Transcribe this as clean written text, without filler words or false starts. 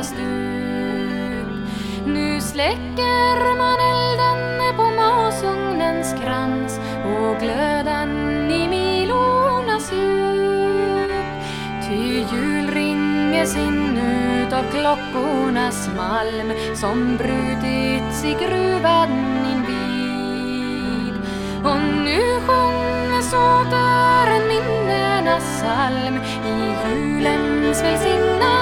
stuk. Nu släcker man elden på masugnens krans och glöden i milornas djup. Ty jul ringes in ut av klockornas malm som brutits i gruvan invid. Och nu sjunges åter en minnenas psalm i julens välsignade